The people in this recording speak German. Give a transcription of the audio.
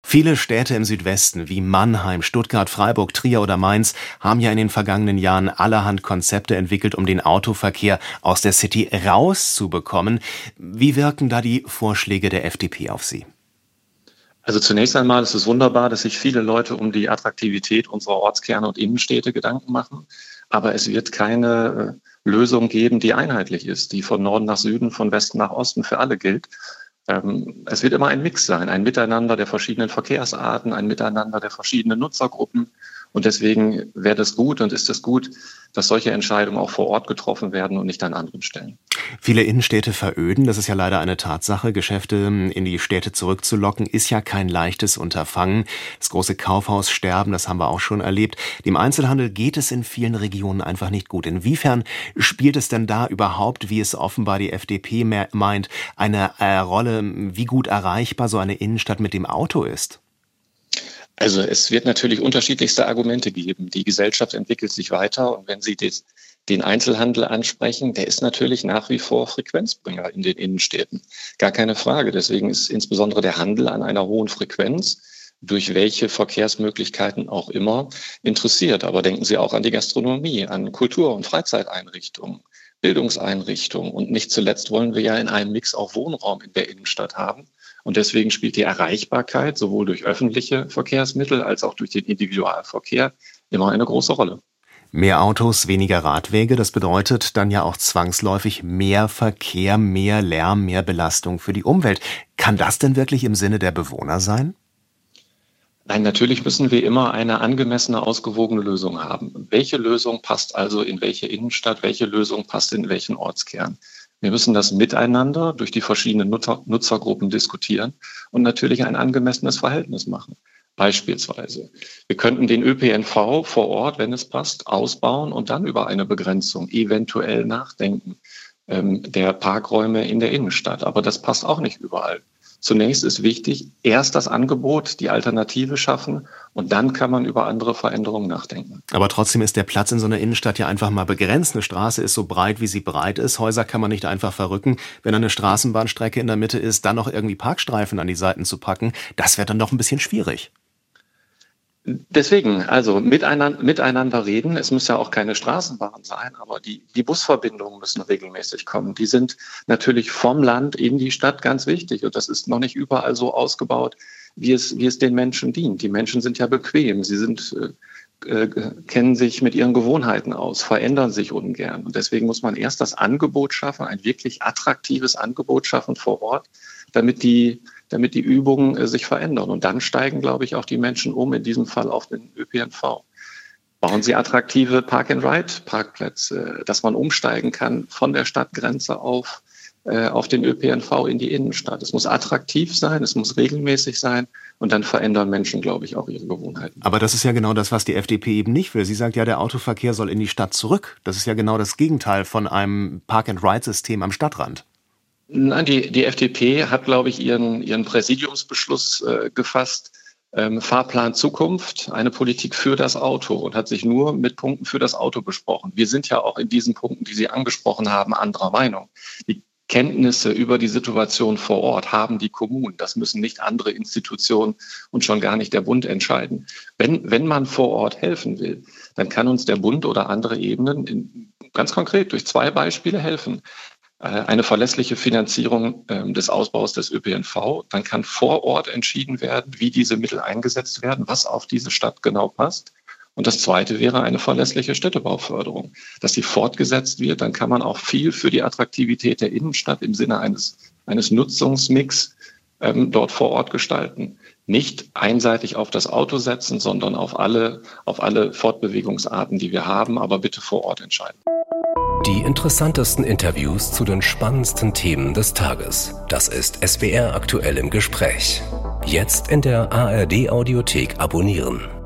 Viele Städte im Südwesten wie Mannheim, Stuttgart, Freiburg, Trier oder Mainz haben ja in den vergangenen Jahren allerhand Konzepte entwickelt, um den Autoverkehr aus der City rauszubekommen. Wie wirken da die Vorschläge der FDP auf Sie? Also zunächst einmal ist es wunderbar, dass sich viele Leute um die Attraktivität unserer Ortskerne und Innenstädte Gedanken machen. Aber es wird keine Lösung geben, die einheitlich ist, die von Norden nach Süden, von Westen nach Osten für alle gilt. Es wird immer ein Mix sein, ein Miteinander der verschiedenen Verkehrsarten, ein Miteinander der verschiedenen Nutzergruppen. Und deswegen wäre das gut und ist es gut, dass solche Entscheidungen auch vor Ort getroffen werden und nicht an anderen Stellen. Viele Innenstädte veröden, das ist ja leider eine Tatsache. Geschäfte in die Städte zurückzulocken, ist ja kein leichtes Unterfangen. Das große Kaufhaussterben, das haben wir auch schon erlebt. Dem Einzelhandel geht es in vielen Regionen einfach nicht gut. Inwiefern spielt es denn da überhaupt, wie es offenbar die FDP meint, eine Rolle, wie gut erreichbar so eine Innenstadt mit dem Auto ist? Also es wird natürlich unterschiedlichste Argumente geben. Die Gesellschaft entwickelt sich weiter und wenn Sie den Einzelhandel ansprechen, der ist natürlich nach wie vor Frequenzbringer in den Innenstädten. Gar keine Frage. Deswegen ist insbesondere der Handel an einer hohen Frequenz, durch welche Verkehrsmöglichkeiten auch immer, interessiert. Aber denken Sie auch an die Gastronomie, an Kultur- und Freizeiteinrichtungen, Bildungseinrichtungen. Und nicht zuletzt wollen wir ja in einem Mix auch Wohnraum in der Innenstadt haben. Und deswegen spielt die Erreichbarkeit sowohl durch öffentliche Verkehrsmittel als auch durch den Individualverkehr immer eine große Rolle. Mehr Autos, weniger Radwege, das bedeutet dann ja auch zwangsläufig mehr Verkehr, mehr Lärm, mehr Belastung für die Umwelt. Kann das denn wirklich im Sinne der Bewohner sein? Nein, natürlich müssen wir immer eine angemessene, ausgewogene Lösung haben. Welche Lösung passt also in welche Innenstadt? Welche Lösung passt in welchen Ortskern? Wir müssen das miteinander durch die verschiedenen Nutzergruppen diskutieren und natürlich ein angemessenes Verhältnis machen. Beispielsweise, wir könnten den ÖPNV vor Ort, wenn es passt, ausbauen und dann über eine Begrenzung eventuell nachdenken der Parkräume in der Innenstadt. Aber das passt auch nicht überall. Zunächst ist wichtig, erst das Angebot, die Alternative schaffen und dann kann man über andere Veränderungen nachdenken. Aber trotzdem ist der Platz in so einer Innenstadt ja einfach mal begrenzt. Eine Straße ist so breit, wie sie breit ist. Häuser kann man nicht einfach verrücken. Wenn eine Straßenbahnstrecke in der Mitte ist, dann noch irgendwie Parkstreifen an die Seiten zu packen, das wäre dann doch ein bisschen schwierig. Deswegen, also miteinander reden. Es muss ja auch keine Straßenbahn sein, aber die Busverbindungen müssen regelmäßig kommen. Die sind natürlich vom Land in die Stadt ganz wichtig. Und das ist noch nicht überall so ausgebaut, wie es den Menschen dient. Die Menschen sind ja bequem. Sie kennen sich mit ihren Gewohnheiten aus, verändern sich ungern. Und deswegen muss man erst das Angebot schaffen, ein wirklich attraktives Angebot schaffen vor Ort, damit die Übungen sich verändern. Und dann steigen, glaube ich, auch die Menschen in diesem Fall auf den ÖPNV. Bauen Sie attraktive Park-and-Ride-Parkplätze, dass man umsteigen kann von der Stadtgrenze auf den ÖPNV in die Innenstadt. Es muss attraktiv sein, es muss regelmäßig sein und dann verändern Menschen, glaube ich, auch ihre Gewohnheiten. Aber das ist ja genau das, was die FDP eben nicht will. Sie sagt ja, der Autoverkehr soll in die Stadt zurück. Das ist ja genau das Gegenteil von einem Park-and-Ride-System am Stadtrand. Nein, die FDP hat, glaube ich, ihren Präsidiumsbeschluss gefasst, Fahrplan Zukunft, eine Politik für das Auto und hat sich nur mit Punkten für das Auto besprochen. Wir sind ja auch in diesen Punkten, die Sie angesprochen haben, anderer Meinung. Die Kenntnisse über die Situation vor Ort haben die Kommunen. Das müssen nicht andere Institutionen und schon gar nicht der Bund entscheiden. Wenn man vor Ort helfen will, dann kann uns der Bund oder andere Ebenen ganz konkret durch 2 Beispiele helfen. Eine verlässliche Finanzierung des Ausbaus des ÖPNV. Dann kann vor Ort entschieden werden, wie diese Mittel eingesetzt werden, was auf diese Stadt genau passt. Und das Zweite wäre eine verlässliche Städtebauförderung. Dass die fortgesetzt wird, dann kann man auch viel für die Attraktivität der Innenstadt im Sinne eines Nutzungsmix dort vor Ort gestalten. Nicht einseitig auf das Auto setzen, sondern auf alle Fortbewegungsarten, die wir haben, aber bitte vor Ort entscheiden. Die interessantesten Interviews zu den spannendsten Themen des Tages. Das ist SWR aktuell im Gespräch. Jetzt in der ARD Audiothek abonnieren.